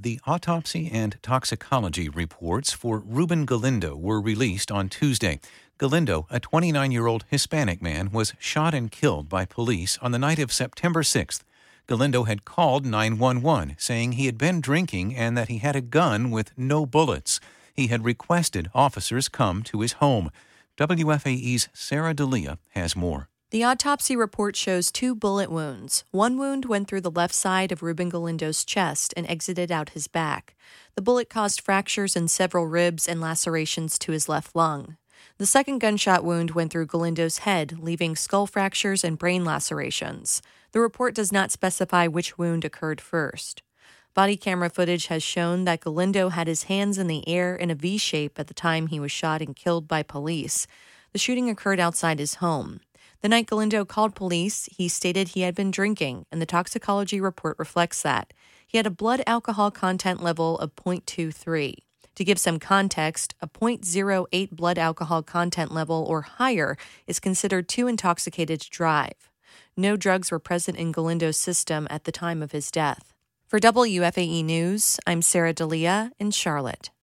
The autopsy and toxicology reports for Ruben Galindo were released on Tuesday. Galindo, a 29-year-old Hispanic man, was shot and killed by police on the night of September 6th. Galindo had called 911, saying he had been drinking and that he had a gun with no bullets. He had requested officers come to his home. WFAE's Sarah D'Elia has more. The autopsy report shows 2 bullet wounds. One wound went through the left side of Ruben Galindo's chest and exited out his back. The bullet caused fractures in several ribs and lacerations to his left lung. The second gunshot wound went through Galindo's head, leaving skull fractures and brain lacerations. The report does not specify which wound occurred first. Body camera footage has shown that Galindo had his hands in the air in a V shape at the time he was shot and killed by police. The shooting occurred outside his home. The night Galindo called police, he stated he had been drinking, and the toxicology report reflects that. He had a blood alcohol content level of 0.23. To give some context, a 0.08 blood alcohol content level or higher is considered too intoxicated to drive. No drugs were present in Galindo's system at the time of his death. For WFAE News, I'm Sarah D'Elia in Charlotte.